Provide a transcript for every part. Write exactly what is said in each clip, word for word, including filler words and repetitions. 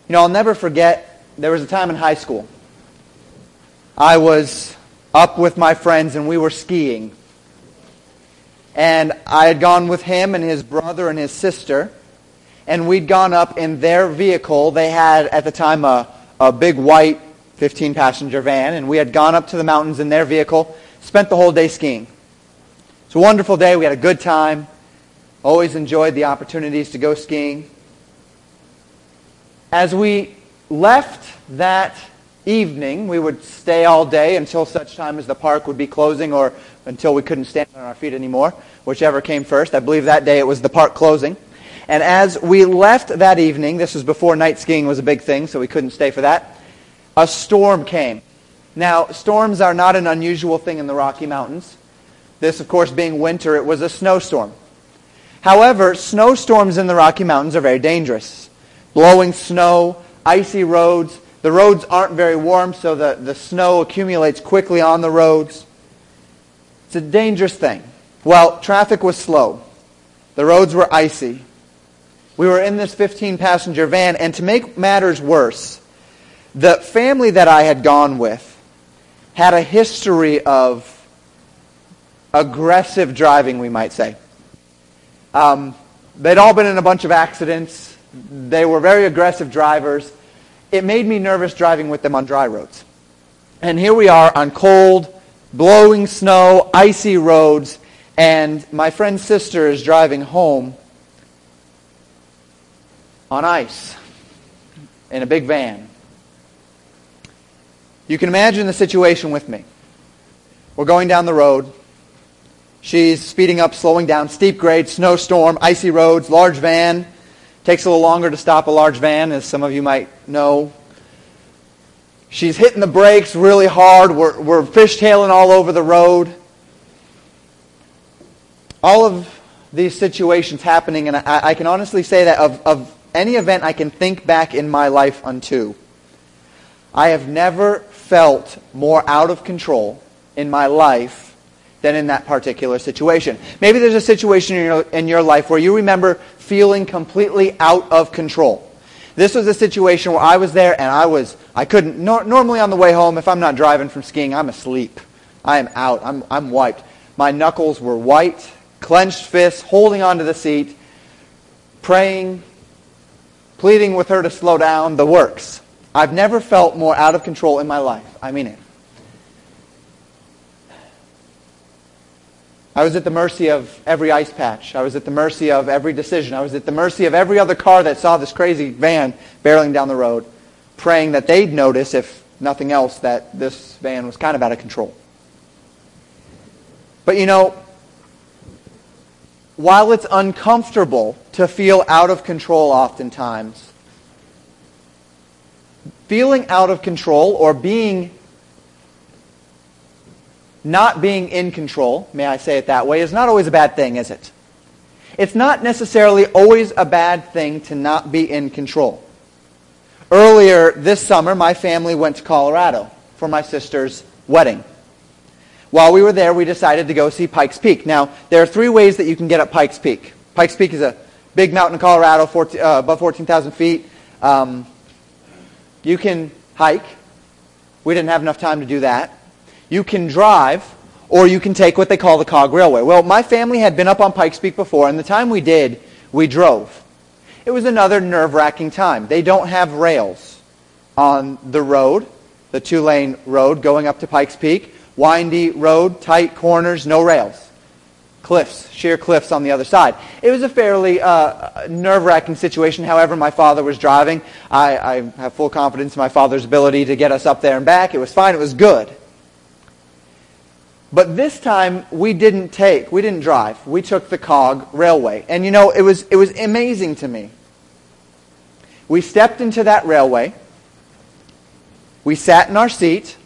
You know, I'll never forget, there was a time in high school. I was up with my friends and we were skiing. And I had gone with him and his brother and his sister. And we'd gone up in their vehicle. They had, at the time, a, a big white fifteen-passenger van. And we had gone up to the mountains in their vehicle, spent the whole day skiing. It's a wonderful day. We had a good time. Always enjoyed the opportunities to go skiing. As we left that evening, we would stay all day until such time as the park would be closing or until we couldn't stand on our feet anymore, whichever came first. I believe that day it was the park closing. And as we left that evening, this was before night skiing was a big thing, so we couldn't stay for that, a storm came. Now, storms are not an unusual thing in the Rocky Mountains. This, of course, being winter, it was a snowstorm. However, snowstorms in the Rocky Mountains are very dangerous. Blowing snow, icy roads. The roads aren't very warm, so the, the snow accumulates quickly on the roads. It's a dangerous thing. Well, traffic was slow. The roads were icy. We were in this fifteen-passenger van, and to make matters worse, the family that I had gone with had a history of aggressive driving, we might say. Um, they'd all been in a bunch of accidents. They were very aggressive drivers. It made me nervous driving with them on dry roads. And here we are on cold, blowing snow, icy roads, and my friend's sister is driving home on ice in a big van. You can imagine the situation with me. We're going down the road. She's speeding up, slowing down, steep grade, snowstorm, icy roads, large van. Takes a little longer to stop a large van, as some of you might know. She's hitting the brakes really hard. We're, we're fishtailing all over the road. All of these situations happening, and I, I can honestly say that of, of any event I can think back in my life unto, I have never felt more out of control in my life than in that particular situation. Maybe there's a situation in your, in your life where you remember feeling completely out of control. This was a situation where I was there and I was, I couldn't, nor, normally on the way home, if I'm not driving from skiing, I'm asleep. I am out. I'm, I'm wiped. My knuckles were white, clenched fists, holding onto the seat, praying, pleading with her to slow down, the works. I've never felt more out of control in my life. I mean it. I was at the mercy of every ice patch. I was at the mercy of every decision. I was at the mercy of every other car that saw this crazy van barreling down the road, praying that they'd notice, if nothing else, that this van was kind of out of control. But you know, while it's uncomfortable to feel out of control oftentimes, feeling out of control or being not being in control, may I say it that way, is not always a bad thing, is it? It's not necessarily always a bad thing to not be in control. Earlier this summer, my family went to Colorado for my sister's wedding. While we were there, we decided to go see Pikes Peak. Now, there are three ways that you can get up Pikes Peak. Pikes Peak is a big mountain in Colorado, fourteen, uh, above fourteen thousand feet. Um, you can hike. We didn't have enough time to do that. You can drive, or you can take what they call the Cog Railway. Well, my family had been up on Pikes Peak before, and the time we did, we drove. It was another nerve-wracking time. They don't have rails on the road, the two-lane road going up to Pikes Peak. Windy road, tight corners, no rails. Cliffs, sheer cliffs on the other side. It was a fairly uh, nerve-wracking situation. However, my father was driving. I, I have full confidence in my father's ability to get us up there and back. It was fine. It was good. But this time, we didn't take, we didn't drive. We took the Cog Railway. And you know, it was it was amazing to me. We stepped into that railway. We sat in our seat.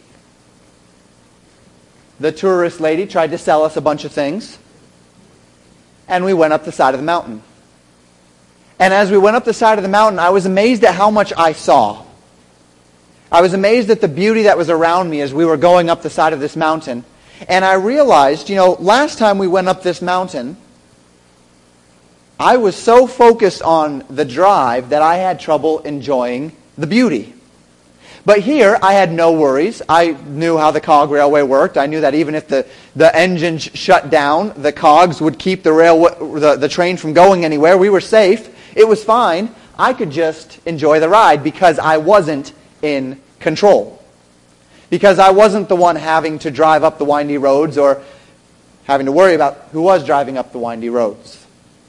The tourist lady tried to sell us a bunch of things. And we went up the side of the mountain. And as we went up the side of the mountain, I was amazed at how much I saw. I was amazed at the beauty that was around me as we were going up the side of this mountain. And I realized, you know, last time we went up this mountain, I was so focused on the drive that I had trouble enjoying the beauty. But here, I had no worries. I knew how the cog railway worked. I knew that even if the, the engine sh- shut down, the cogs would keep the, rail, the, the train from going anywhere. We were safe. It was fine. I could just enjoy the ride because I wasn't in control. Because I wasn't the one having to drive up the windy roads or having to worry about who was driving up the windy roads.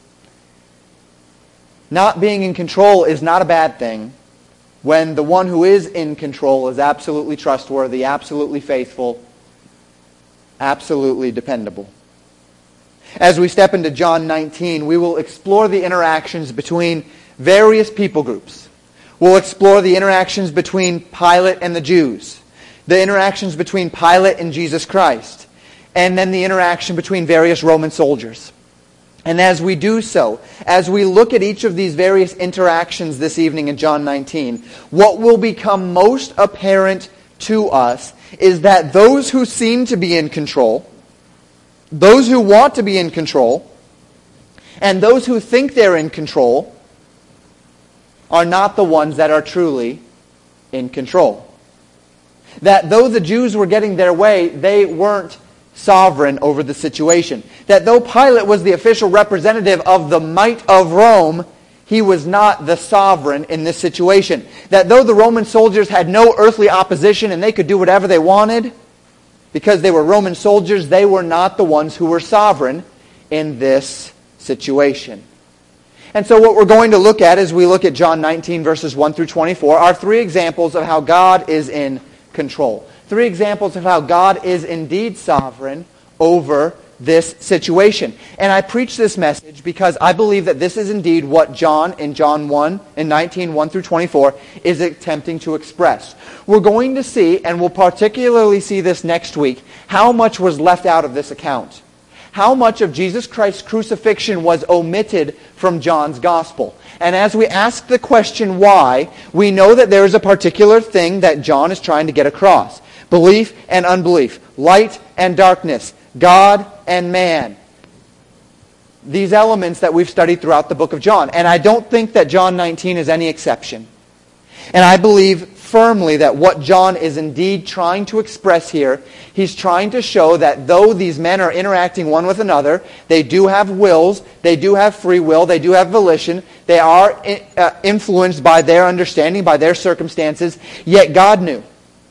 Not being in control is not a bad thing when the one who is in control is absolutely trustworthy, absolutely faithful, absolutely dependable. As we step into John nineteen, we will explore the interactions between various people groups. We'll explore the interactions between Pilate and the Jews, the interactions between Pilate and Jesus Christ, and then the interaction between various Roman soldiers. And as we do so, as we look at each of these various interactions this evening in John nineteen, what will become most apparent to us is that those who seem to be in control, those who want to be in control, and those who think they're in control are not the ones that are truly in control. That though the Jews were getting their way, they weren't sovereign over the situation. That though Pilate was the official representative of the might of Rome, he was not the sovereign in this situation. That though the Roman soldiers had no earthly opposition and they could do whatever they wanted, because they were Roman soldiers, they were not the ones who were sovereign in this situation. And so what we're going to look at as we look at John nineteen verses one through twenty-four are three examples of how God is in control. Three examples of how God is indeed sovereign over this situation. And I preach this message because I believe that this is indeed what John in John one and nineteen, one through twenty-four is attempting to express. We're going to see, and we'll particularly see this next week, how much was left out of this account. How much of Jesus Christ's crucifixion was omitted from John's gospel. And as we ask the question why, we know that there is a particular thing that John is trying to get across. Belief and unbelief. Light and darkness. God and man. These elements that we've studied throughout the book of John. And I don't think that John nineteen is any exception. And I believe firmly that what John is indeed trying to express here, he's trying to show that though these men are interacting one with another, they do have wills, they do have free will, they do have volition, they are uh, influenced by their understanding, by their circumstances, yet God knew.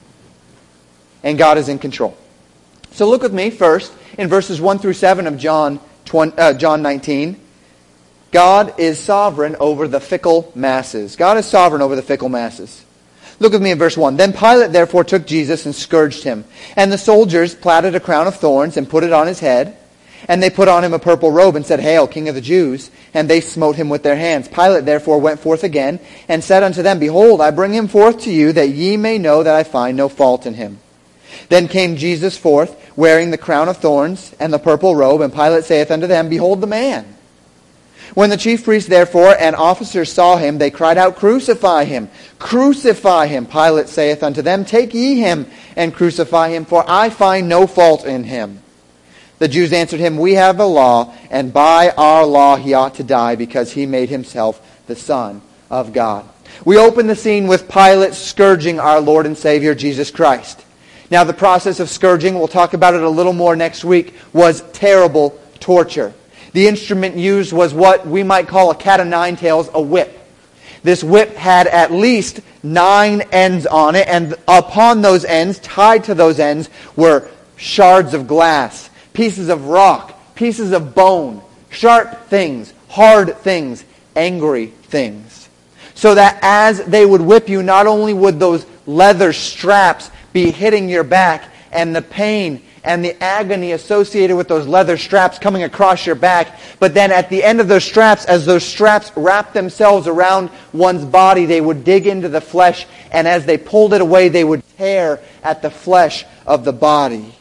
And God is in control. So look with me first in verses one through seven of John nineteen. God is sovereign over the fickle masses. God is sovereign over the fickle masses. Look with me in verse one. Then Pilate therefore took Jesus and scourged him. And the soldiers platted a crown of thorns and put it on his head. And they put on him a purple robe and said, Hail, King of the Jews! And they smote him with their hands. Pilate therefore went forth again and said unto them, Behold, I bring him forth to you, that ye may know that I find no fault in him. Then came Jesus forth, wearing the crown of thorns and the purple robe. And Pilate saith unto them, Behold the man! When the chief priests therefore and officers saw him, they cried out, Crucify him! Crucify him! Pilate saith unto them, Take ye him and crucify him, for I find no fault in him. The Jews answered him, We have a law, and by our law he ought to die, because he made himself the Son of God. We open the scene with Pilate scourging our Lord and Savior Jesus Christ. Now the process of scourging, we'll talk about it a little more next week, was terrible torture. The instrument used was what we might call a cat o' nine tails, a whip. This whip had at least nine ends on it, and upon those ends, tied to those ends, were shards of glass, pieces of rock, pieces of bone, sharp things, hard things, angry things. So that as they would whip you, not only would those leather straps be hitting your back, and the pain and the agony associated with those leather straps coming across your back. But then at the end of those straps, as those straps wrapped themselves around one's body, they would dig into the flesh, and as they pulled it away, they would tear at the flesh of the body.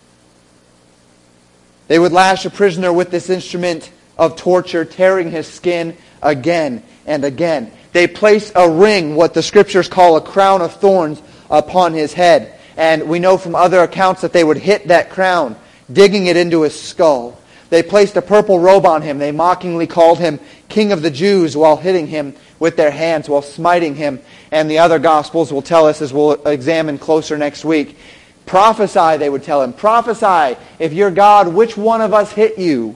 They would lash a prisoner with this instrument of torture, tearing his skin again and again. They place a ring, what the scriptures call a crown of thorns, upon his head. And we know from other accounts that they would hit that crown, digging it into his skull. They placed a purple robe on him. They mockingly called him King of the Jews while hitting him with their hands while smiting him. And the other Gospels will tell us, as we'll examine closer next week, prophesy, they would tell him. Prophesy, if you're God, which one of us hit you?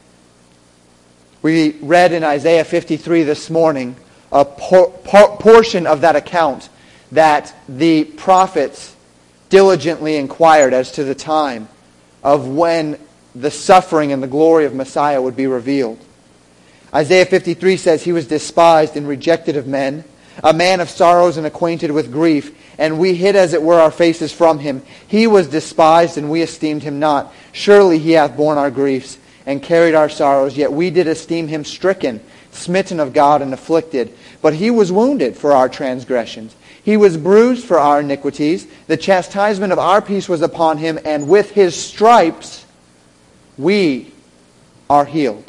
We read in Isaiah fifty-three this morning a por- por- portion of that account that the prophets diligently inquired as to the time of when the suffering and the glory of Messiah would be revealed. Isaiah fifty-three says, he was despised and rejected of men, a man of sorrows and acquainted with grief, and we hid as it were our faces from him. He was despised, and we esteemed him not. Surely he hath borne our griefs, and carried our sorrows, yet we did esteem him stricken, smitten of God, and afflicted. But he was wounded for our transgressions. He was bruised for our iniquities. The chastisement of our peace was upon him, and with his stripes we are healed.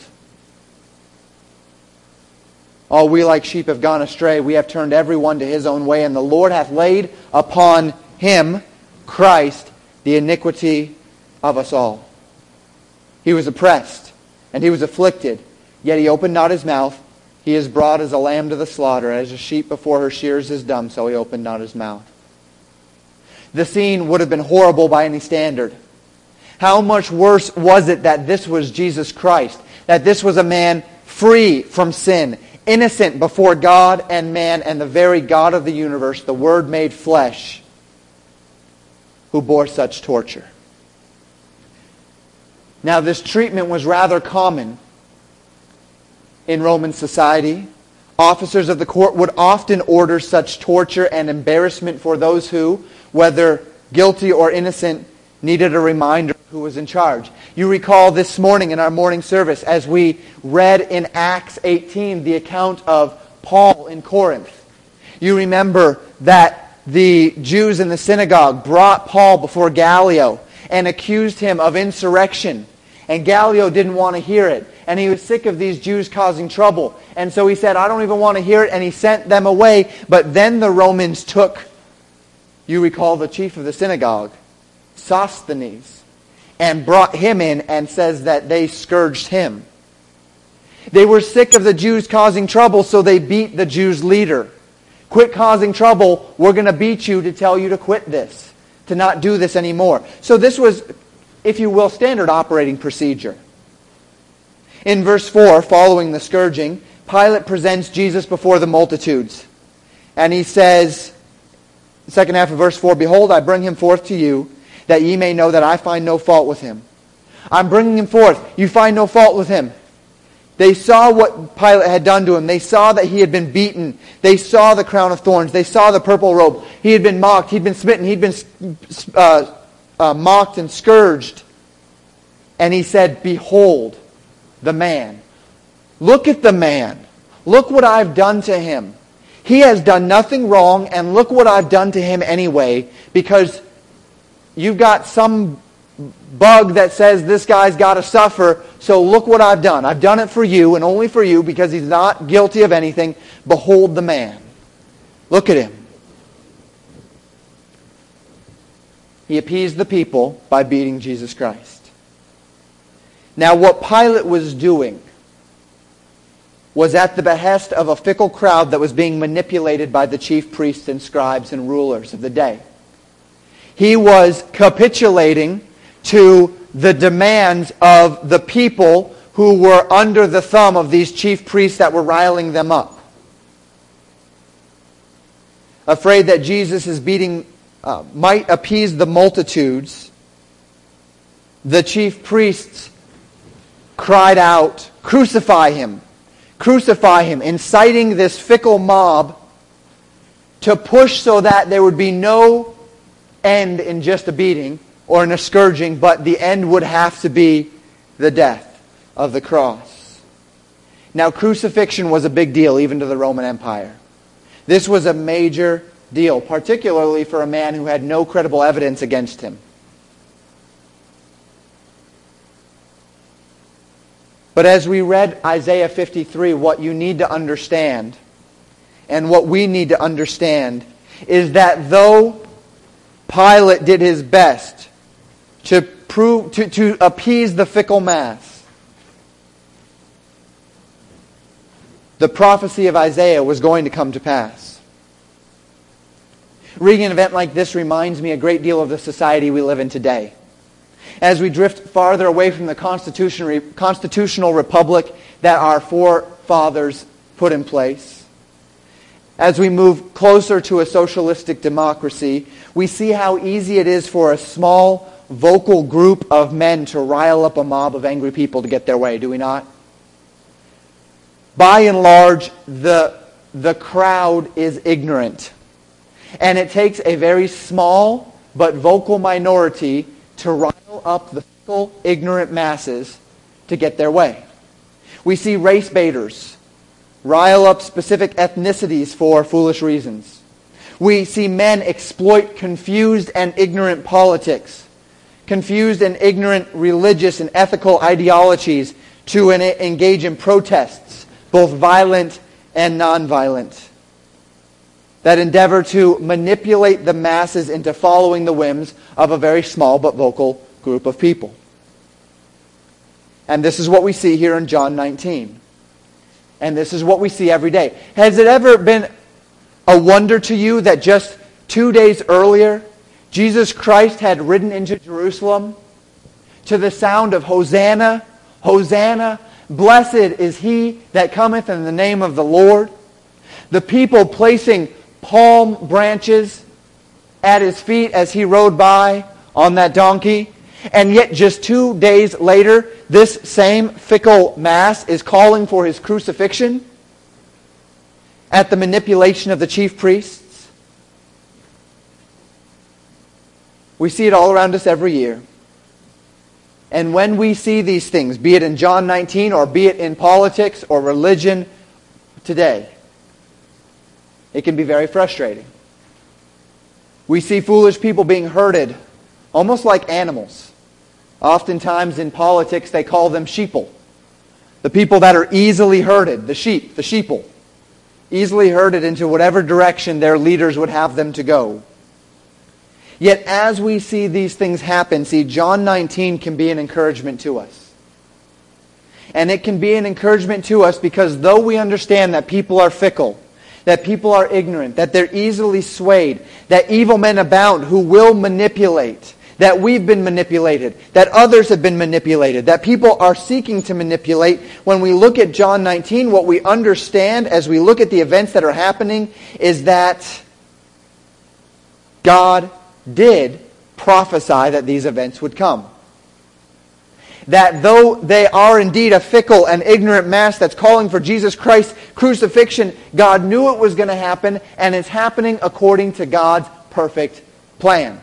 All we like sheep have gone astray. We have turned every one to his own way, and the Lord hath laid upon him, Christ, the iniquity of us all. He was oppressed, and he was afflicted, yet he opened not his mouth. He is brought as a lamb to the slaughter, as a sheep before her shears is dumb, so he opened not his mouth. The scene would have been horrible by any standard. How much worse was it that this was Jesus Christ, that this was a man free from sin, innocent before God and man, and the very God of the universe, the Word made flesh, who bore such torture. Now, this treatment was rather common in Roman society. Officers of the court would often order such torture and embarrassment for those who, whether guilty or innocent, needed a reminder who was in charge. You recall this morning in our morning service as we read in Acts eighteen the account of Paul in Corinth. You remember that the Jews in the synagogue brought Paul before Gallio and accused him of insurrection. And Gallio didn't want to hear it. And he was sick of these Jews causing trouble. And so he said, I don't even want to hear it. And he sent them away. But then the Romans took, you recall the chief of the synagogue, Sosthenes, and brought him in, and says that they scourged him. They were sick of the Jews causing trouble, so they beat the Jews' leader. Quit causing trouble. We're going to beat you to tell you to quit this, to not do this anymore. So this was, if you will, standard operating procedure. In verse four, following the scourging, Pilate presents Jesus before the multitudes. And he says, the second half of verse four, Behold, I bring him forth to you, that ye may know that I find no fault with him. I'm bringing him forth. You find no fault with him. They saw what Pilate had done to him. They saw that he had been beaten. They saw the crown of thorns. They saw the purple robe. He had been mocked. He'd been smitten. He'd been uh, uh, mocked and scourged. And he said, Behold the man. Look at the man. Look what I've done to him. He has done nothing wrong, and look what I've done to him anyway, because you've got some bug that says this guy's got to suffer, so look what I've done. I've done it for you, and only for you, because he's not guilty of anything. Behold the man. Look at him. He appeased the people by beating Jesus Christ. Now, what Pilate was doing was at the behest of a fickle crowd that was being manipulated by the chief priests and scribes and rulers of the day. He was capitulating to the demands of the people who were under the thumb of these chief priests that were riling them up. Afraid that Jesus' beating uh, might appease the multitudes, the chief priests cried out, Crucify him! Crucify him! Inciting this fickle mob to push so that there would be no end in just a beating or in a scourging, but the end would have to be the death of the cross. Now, crucifixion was a big deal even to the Roman Empire. This was a major deal, particularly for a man who had no credible evidence against him. But as we read Isaiah fifty-three, what you need to understand, and what we need to understand, is that though Pilate did his best to prove to, to appease the fickle mass, the prophecy of Isaiah was going to come to pass. Reading an event like this reminds me a great deal of the society we live in today. As we drift farther away from the constitution, constitutional republic that our forefathers put in place, as we move closer to a socialistic democracy, we see how easy it is for a small, vocal group of men to rile up a mob of angry people to get their way, do we not? By and large, the, the crowd is ignorant. And it takes a very small but vocal minority to rile up the fickle, ignorant masses to get their way. We see race baiters rile up specific ethnicities for foolish reasons. We see men exploit confused and ignorant politics, confused and ignorant religious and ethical ideologies to engage in protests, both violent and nonviolent, that endeavor to manipulate the masses into following the whims of a very small but vocal group of people. And this is what we see here in John nineteen. And this is what we see every day. Has it ever been a wonder to you that just two days earlier, Jesus Christ had ridden into Jerusalem to the sound of Hosanna, Hosanna, blessed is he that cometh in the name of the Lord. The people placing palm branches at his feet as he rode by on that donkey. And yet just two days later, this same fickle mass is calling for his crucifixion at the manipulation of the chief priests. We see it all around us every year. And when we see these things, be it in John nineteen or be it in politics or religion today, it can be very frustrating. We see foolish people being herded almost like animals. Oftentimes in politics they call them sheeple. The people that are easily herded, the sheep, the sheeple. Easily herded into whatever direction their leaders would have them to go. Yet as we see these things happen, see, John nineteen can be an encouragement to us. And it can be an encouragement to us because though we understand that people are fickle, that people are ignorant, that they're easily swayed, that evil men abound who will manipulate, that we've been manipulated, that others have been manipulated, that people are seeking to manipulate. When we look at John nineteen, what we understand as we look at the events that are happening is that God did prophesy that these events would come. That though they are indeed a fickle and ignorant mass that's calling for Jesus Christ's crucifixion, God knew it was going to happen, and it's happening according to God's perfect plan.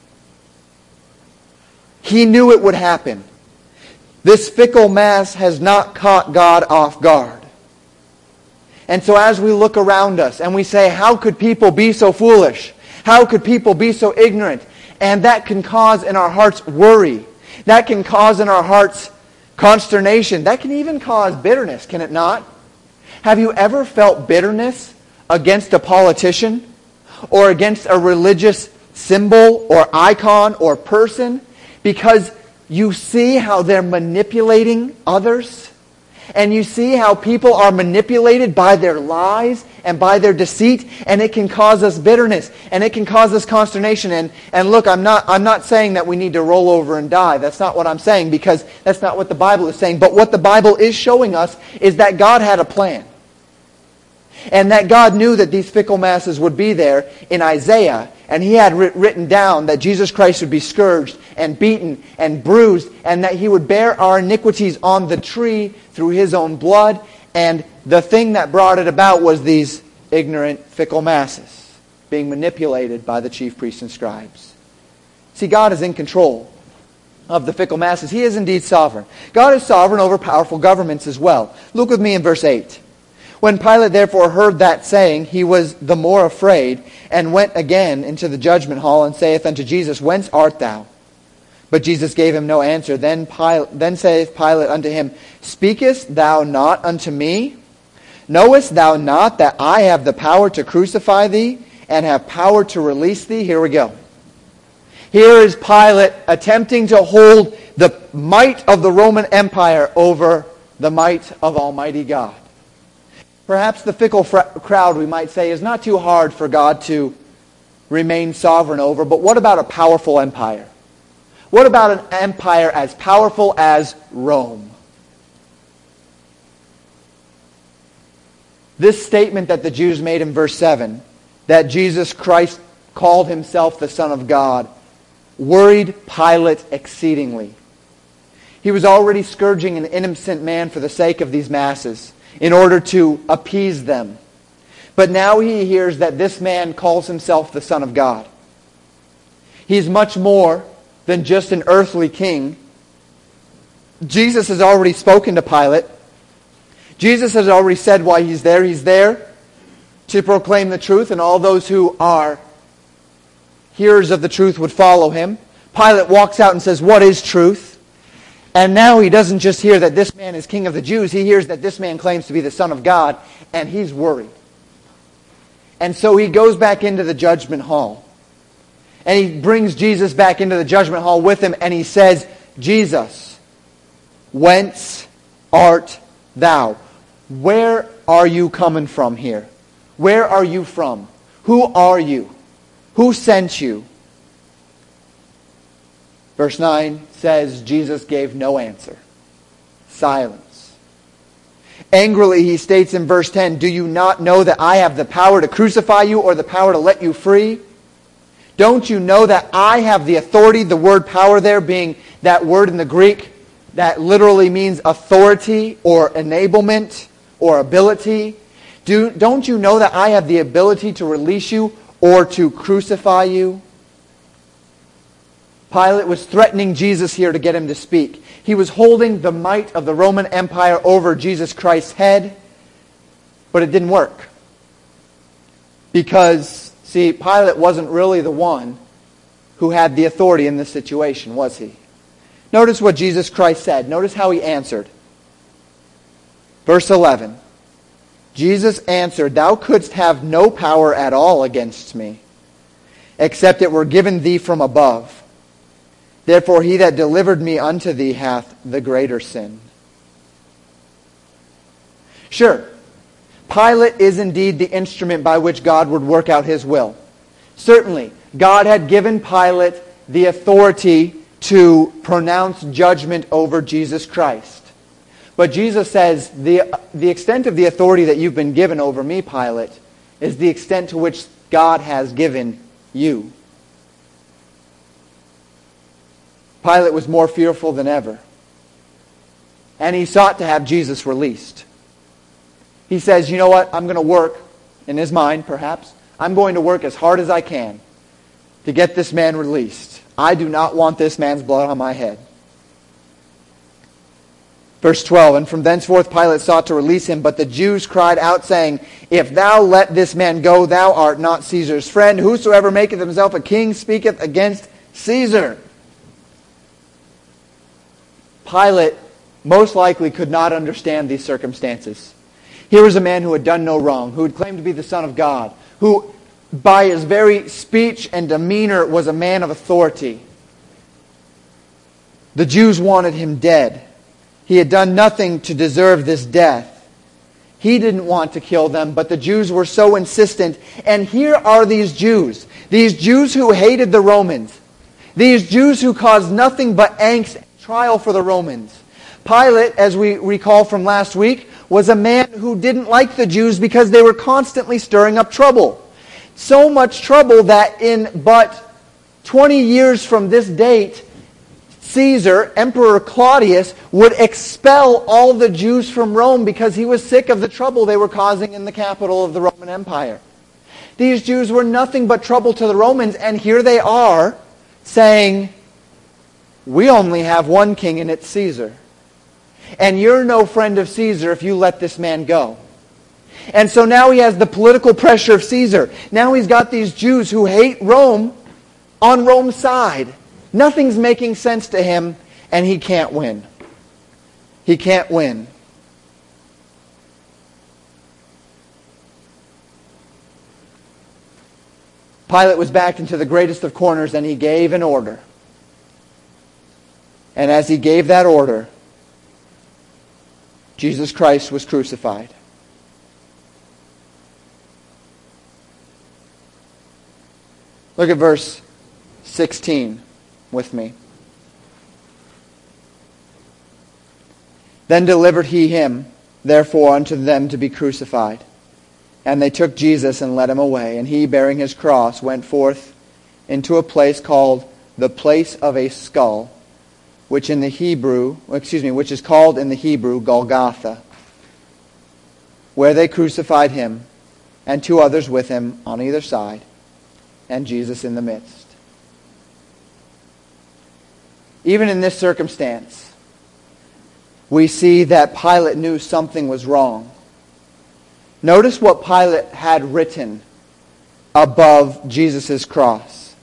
He knew it would happen. This fickle mass has not caught God off guard. And so as we look around us and we say, how could people be so foolish? How could people be so ignorant? And that can cause in our hearts worry. That can cause in our hearts consternation. That can even cause bitterness, can it not? Have you ever felt bitterness against a politician or against a religious symbol or icon or person because you see how they're manipulating others? And you see how people are manipulated by their lies and by their deceit, and it can cause us bitterness, and it can cause us consternation. And, and look, I'm not, I'm not saying that we need to roll over and die. That's not what I'm saying, because that's not what the Bible is saying. But what the Bible is showing us is that God had a plan. And that God knew that these fickle masses would be there in Isaiah. And He had writ- written down that Jesus Christ would be scourged and beaten and bruised, and that He would bear our iniquities on the tree through His own blood. And the thing that brought it about was these ignorant, fickle masses being manipulated by the chief priests and scribes. See, God is in control of the fickle masses. He is indeed sovereign. God is sovereign over powerful governments as well. Look with me in verse eight. When Pilate therefore heard that saying, he was the more afraid, and went again into the judgment hall, and saith unto Jesus, Whence art thou? But Jesus gave him no answer. Then Pilate, then saith Pilate unto him, Speakest thou not unto me? Knowest thou not that I have the power to crucify thee, and have power to release thee? Here we go. Here is Pilate attempting to hold the might of the Roman Empire over the might of Almighty God. perhaps the fickle fr- crowd, we might say, is not too hard for God to remain sovereign over, but what about a powerful empire? What about an empire as powerful as Rome? This statement that the Jews made in verse seven, that Jesus Christ called himself the Son of God, worried Pilate exceedingly. He was already scourging an innocent man for the sake of these masses, in order to appease them. But now he hears that this man calls himself the Son of God. He's much more than just an earthly king. Jesus has already spoken to Pilate. Jesus has already said why he's there. He's there to proclaim the truth, and all those who are hearers of the truth would follow him. Pilate walks out and says, "What is truth?" And now he doesn't just hear that this man is king of the Jews. He hears that this man claims to be the Son of God, and he's worried. And so he goes back into the judgment hall. And he brings Jesus back into the judgment hall with him, and he says, "Jesus, whence art thou?" Where are you coming from here? Where are you from? Who are you? Who sent you? Verse nine says, Jesus gave no answer. Silence. Angrily he states in verse ten, "Do you not know that I have the power to crucify you or the power to let you free? Don't you know that I have the authority," the word power there being that word in the Greek that literally means authority or enablement or ability. Do, don't you know that I have the ability to release you or to crucify you? Pilate was threatening Jesus here to get him to speak. He was holding the might of the Roman Empire over Jesus Christ's head, but it didn't work. Because, see, Pilate wasn't really the one who had the authority in this situation, was he? Notice what Jesus Christ said. Notice how he answered. Verse eleven. Jesus answered, "Thou couldst have no power at all against me, except it were given thee from above. Therefore he that delivered me unto thee hath the greater sin." Sure, Pilate is indeed the instrument by which God would work out his will. Certainly, God had given Pilate the authority to pronounce judgment over Jesus Christ. But Jesus says, the, the extent of the authority that you've been given over me, Pilate, is the extent to which God has given you. Pilate was more fearful than ever. And he sought to have Jesus released. He says, you know what, I'm going to work, in his mind perhaps, I'm going to work as hard as I can to get this man released. I do not want this man's blood on my head. Verse twelve, "And from thenceforth Pilate sought to release him, but the Jews cried out, saying, If thou let this man go, thou art not Caesar's friend. Whosoever maketh himself a king speaketh against Caesar." Pilate most likely could not understand these circumstances. Here was a man who had done no wrong, who had claimed to be the Son of God, who by his very speech and demeanor was a man of authority. The Jews wanted him dead. He had done nothing to deserve this death. He didn't want to kill them, but the Jews were so insistent. And here are these Jews, these Jews who hated the Romans, these Jews who caused nothing but angst and trial for the Romans. Pilate, as we recall from last week, was a man who didn't like the Jews because they were constantly stirring up trouble. So much trouble that in but twenty years from this date, Caesar, Emperor Claudius, would expel all the Jews from Rome because he was sick of the trouble they were causing in the capital of the Roman Empire. These Jews were nothing but trouble to the Romans, and here they are saying, we only have one king and it's Caesar. And you're no friend of Caesar if you let this man go. And so now he has the political pressure of Caesar. Now he's got these Jews who hate Rome on Rome's side. Nothing's making sense to him, and he can't win. He can't win. Pilate was backed into the greatest of corners, and he gave an order. And as he gave that order, Jesus Christ was crucified. Look at verse sixteen with me. Then delivered he him, therefore, unto them to be crucified. And they took Jesus and led him away. And he, bearing his cross, went forth into a place called the place of a skull, which in the Hebrew, excuse me, which is called in the Hebrew Golgotha, where they crucified him, and two others with him on either side, and Jesus in the midst. Even in this circumstance, we see that Pilate knew something was wrong. Notice what Pilate had written above Jesus' cross.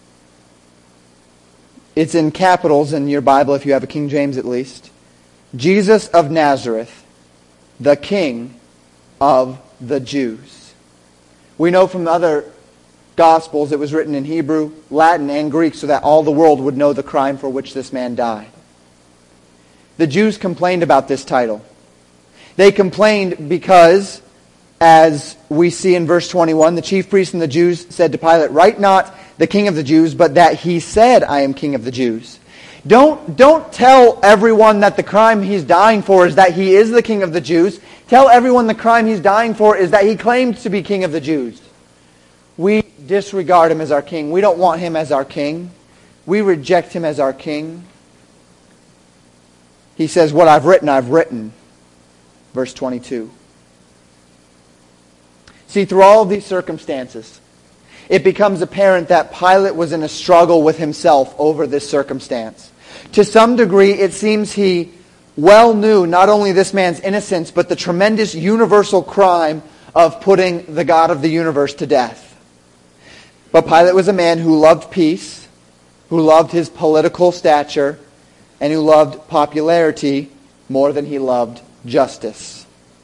It's in capitals in your Bible, if you have a King James at least. Jesus of Nazareth, the King of the Jews. We know from the other Gospels it was written in Hebrew, Latin, and Greek so that all the world would know the crime for which this man died. The Jews complained about this title. They complained because, as we see in verse twenty-one, the chief priests and the Jews said to Pilate, "Write not the King of the Jews, but that he said, I am King of the Jews." Don't, don't tell everyone that the crime he's dying for is that he is the King of the Jews. Tell everyone the crime he's dying for is that he claimed to be King of the Jews. We disregard him as our king. We don't want him as our king. We reject him as our king. He says, what I've written, I've written. Verse twenty-two. See, through all of these circumstances, it becomes apparent that Pilate was in a struggle with himself over this circumstance. To some degree, it seems he well knew not only this man's innocence, but the tremendous universal crime of putting the God of the universe to death. But Pilate was a man who loved peace, who loved his political stature, and who loved popularity more than he loved justice.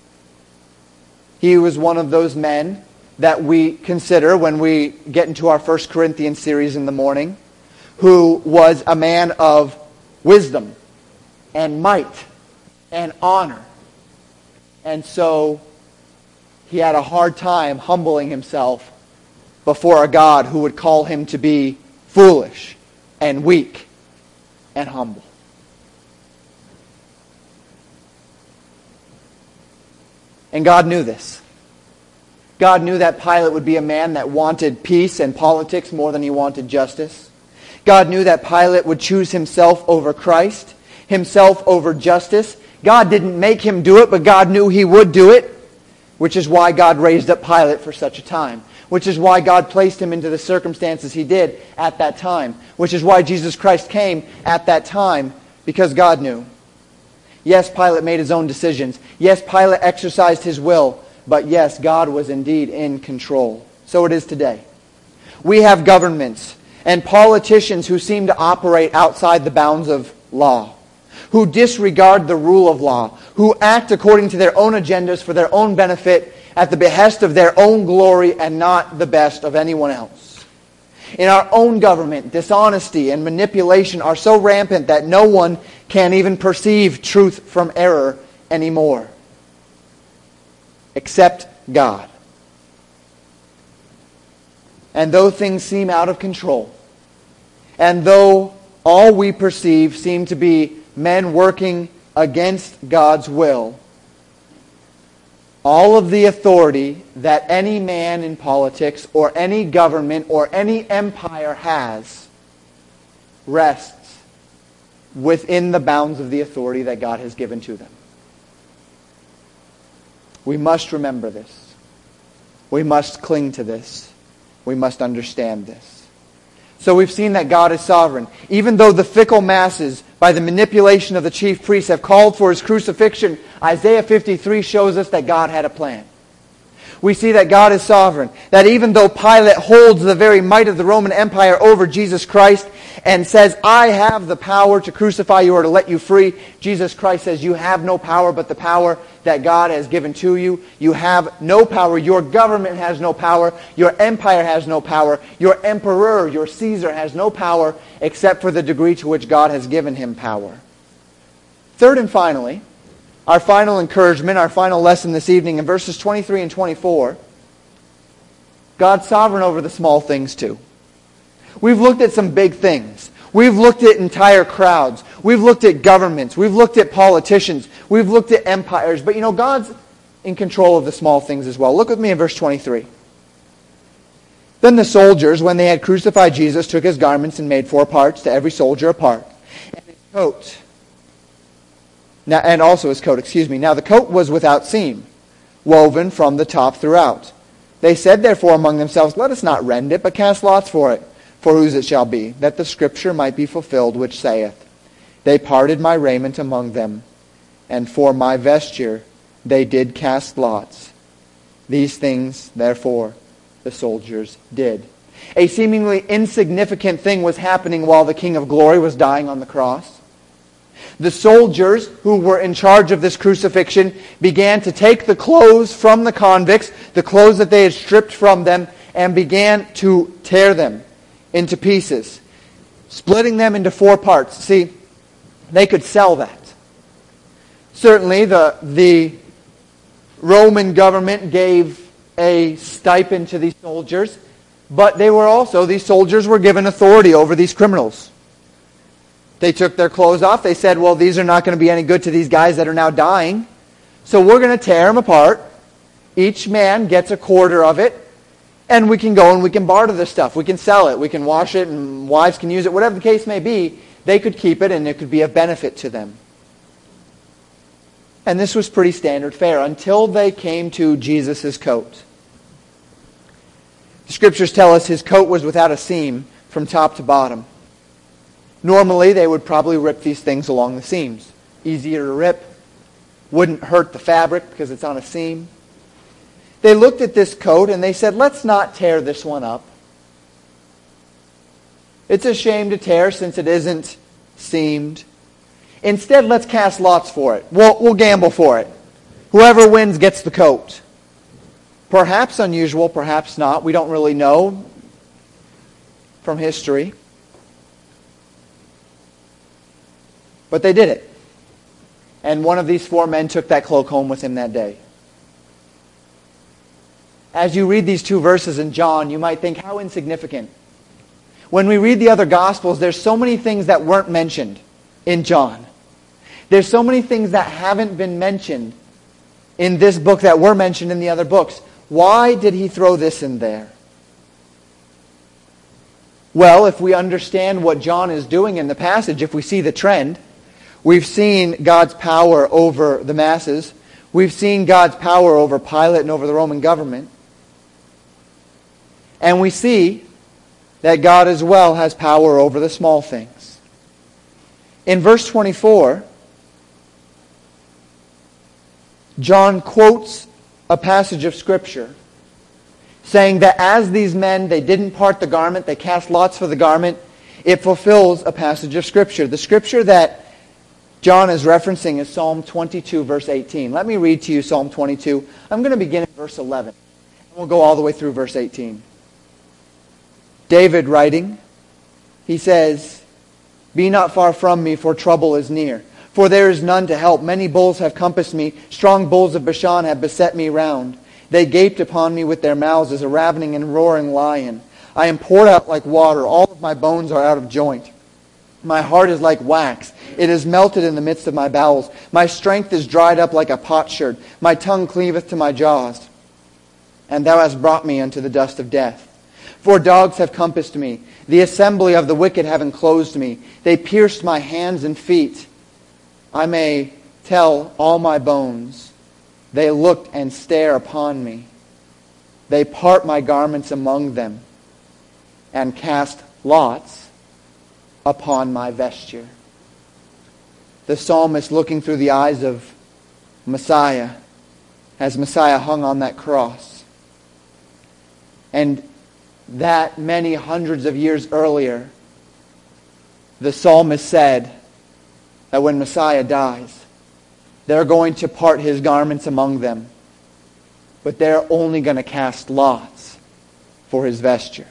He was one of those men that we consider when we get into our First Corinthians series in the morning, who was a man of wisdom and might and honor. And so he had a hard time humbling himself before a God who would call him to be foolish and weak and humble. And God knew this. God knew that Pilate would be a man that wanted peace and politics more than he wanted justice. God knew that Pilate would choose himself over Christ, himself over justice. God didn't make him do it, but God knew he would do it, which is why God raised up Pilate for such a time, which is why God placed him into the circumstances he did at that time, which is why Jesus Christ came at that time, because God knew. Yes, Pilate made his own decisions. Yes, Pilate exercised his will. But yes, God was indeed in control. So it is today. We have governments and politicians who seem to operate outside the bounds of law, who disregard the rule of law, who act according to their own agendas for their own benefit at the behest of their own glory and not the best of anyone else. In our own government, dishonesty and manipulation are so rampant that no one can even perceive truth from error anymore, except God. And though things seem out of control, and though all we perceive seem to be men working against God's will, all of the authority that any man in politics or any government or any empire has rests within the bounds of the authority that God has given to them. We must remember this. We must cling to this. We must understand this. So we've seen that God is sovereign. Even though the fickle masses, by the manipulation of the chief priests, have called for his crucifixion, Isaiah fifty-three shows us that God had a plan. We see that God is sovereign. That even though Pilate holds the very might of the Roman Empire over Jesus Christ and says, I have the power to crucify you or to let you free, Jesus Christ says, you have no power but the power that God has given to you. You have no power. Your government has no power. Your empire has no power. Your emperor, your Caesar, has no power except for the degree to which God has given him power. Third and finally, our final encouragement, our final lesson this evening in verses twenty-three and twenty-four, God's sovereign over the small things too. We've looked at some big things. We've looked at entire crowds. We've looked at governments. We've looked at politicians. We've looked at empires. But you know, God's in control of the small things as well. Look with me in verse twenty-three. Then the soldiers, when they had crucified Jesus, took his garments and made four parts, to every soldier a part, and his coat. Now, and also his coat, excuse me. Now the coat was without seam, woven from the top throughout. They said therefore among themselves, let us not rend it, but cast lots for it, for whose it shall be, that the scripture might be fulfilled, which saith, they parted my raiment among them, and for my vesture they did cast lots. These things, therefore, the soldiers did. A seemingly insignificant thing was happening while the King of Glory was dying on the cross. The soldiers who were in charge of this crucifixion began to take the clothes from the convicts, the clothes that they had stripped from them, and began to tear them into pieces, splitting them into four parts. See, they could sell that. Certainly, the, the Roman government gave a stipend to these soldiers, but they were also, these soldiers were given authority over these criminals. They took their clothes off. They said, well, these are not going to be any good to these guys that are now dying. So we're going to tear them apart. Each man gets a quarter of it. And we can go and we can barter this stuff. We can sell it. We can wash it and wives can use it. Whatever the case may be, they could keep it and it could be of benefit to them. And this was pretty standard fare until they came to Jesus' coat. The scriptures tell us his coat was without a seam from top to bottom. Normally, they would probably rip these things along the seams. Easier to rip. Wouldn't hurt the fabric because it's on a seam. They looked at this coat and they said, let's not tear this one up. It's a shame to tear since it isn't seamed. Instead, let's cast lots for it. We'll, we'll gamble for it. Whoever wins gets the coat. Perhaps unusual, perhaps not. We don't really know from history. But they did it. And one of these four men took that cloak home with him that day. As you read these two verses in John, you might think, how insignificant. When we read the other Gospels, there's so many things that weren't mentioned in John. There's so many things that haven't been mentioned in this book that were mentioned in the other books. Why did he throw this in there? Well, if we understand what John is doing in the passage, if we see the trend, we've seen God's power over the masses. We've seen God's power over Pilate and over the Roman government. And we see that God as well has power over the small things. In verse twenty-four, John quotes a passage of Scripture saying that as these men, they didn't part the garment, they cast lots for the garment, it fulfills a passage of Scripture. The Scripture that John is referencing is Psalm twenty-two, verse eighteen. Let me read to you Psalm twenty-two. I'm going to begin at verse eleven. And we'll go all the way through verse eighteen. David writing, he says, be not far from me, for trouble is near. For there is none to help. Many bulls have compassed me. Strong bulls of Bashan have beset me round. They gaped upon me with their mouths as a ravening and roaring lion. I am poured out like water. All of my bones are out of joint. My heart is like wax. It is melted in the midst of my bowels. My strength is dried up like a potsherd. My tongue cleaveth to my jaws. And thou hast brought me unto the dust of death. For dogs have compassed me. The assembly of the wicked have enclosed me. They pierced my hands and feet. I may tell all my bones. They look and stare upon me. They part my garments among them and cast lots upon my vesture. The psalmist looking through the eyes of Messiah as Messiah hung on that cross. And that many hundreds of years earlier, the psalmist said that when Messiah dies, they're going to part his garments among them, but they're only going to cast lots for his vesture.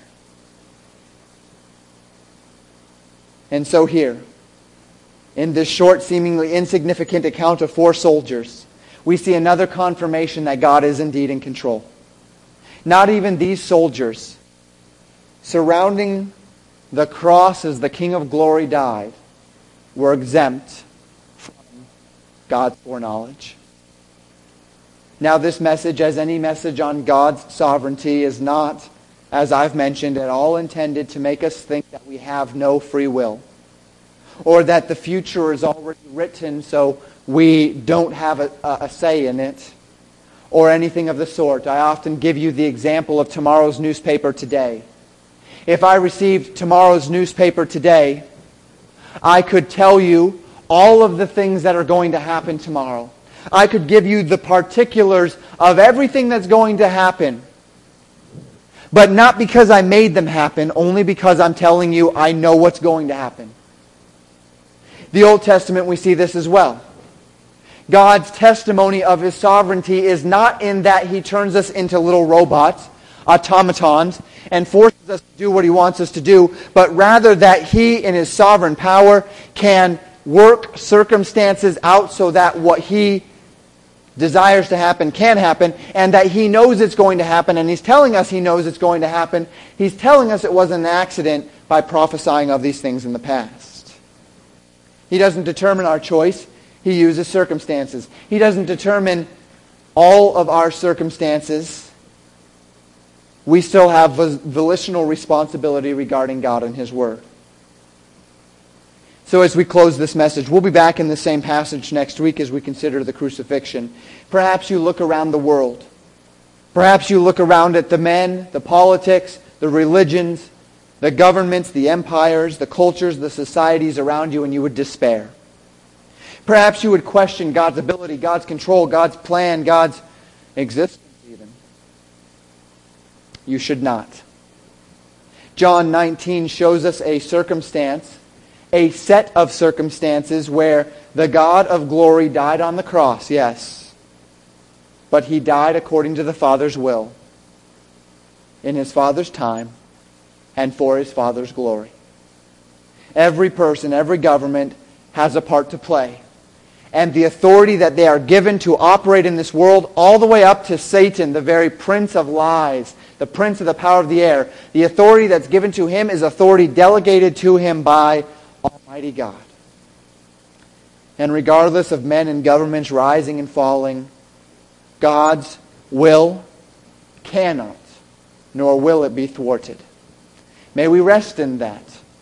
And so here, in this short, seemingly insignificant account of four soldiers, we see another confirmation that God is indeed in control. Not even these soldiers surrounding the cross as the King of glory died, were exempt from God's foreknowledge. Now this message, as any message on God's sovereignty, is not, as I've mentioned, at all intended to make us think that we have no free will, or that the future is already written so we don't have a, a say in it, or anything of the sort. I often give you the example of tomorrow's newspaper today. If I received tomorrow's newspaper today, I could tell you all of the things that are going to happen tomorrow. I could give you the particulars of everything that's going to happen. But not because I made them happen, only because I'm telling you I know what's going to happen. The Old Testament, we see this as well. God's testimony of His sovereignty is not in that He turns us into little robots, automatons, and forces us to do what He wants us to do, but rather that He, in His sovereign power, can work circumstances out so that what He desires to happen can happen, and that He knows it's going to happen, and He's telling us He knows it's going to happen. He's telling us it wasn't an accident by prophesying of these things in the past. He doesn't determine our choice. He uses circumstances. He doesn't determine all of our circumstances. We still have volitional responsibility regarding God and His Word. So as we close this message, we'll be back in the same passage next week as we consider the crucifixion. Perhaps you look around the world. Perhaps you look around at the men, the politics, the religions, the governments, the empires, the cultures, the societies around you, and you would despair. Perhaps you would question God's ability, God's control, God's plan, God's existence even. You should not. John nineteen shows us a circumstance, a set of circumstances where the God of glory died on the cross, yes. But He died according to the Father's will, in His Father's time, and for His Father's glory. Every person, every government has a part to play. And the authority that they are given to operate in this world, all the way up to Satan, the very prince of lies, the prince of the power of the air, the authority that's given to him is authority delegated to him by Almighty God. And regardless of men and governments rising and falling, God's will cannot, nor will it be thwarted. May we rest in that.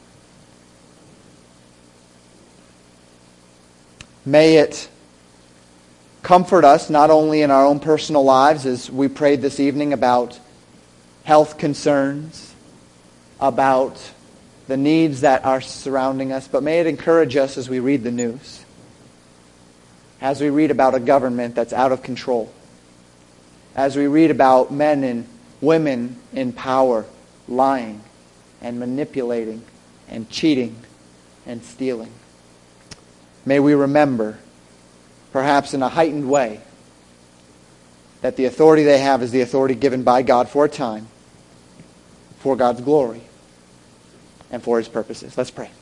May it comfort us not only in our own personal lives as we prayed this evening about health concerns, about the needs that are surrounding us, but may it encourage us as we read the news, as we read about a government that's out of control, as we read about men and women in power lying and manipulating and cheating and stealing. May we remember, perhaps in a heightened way, that the authority they have is the authority given by God for a time, for God's glory, and for His purposes. Let's pray.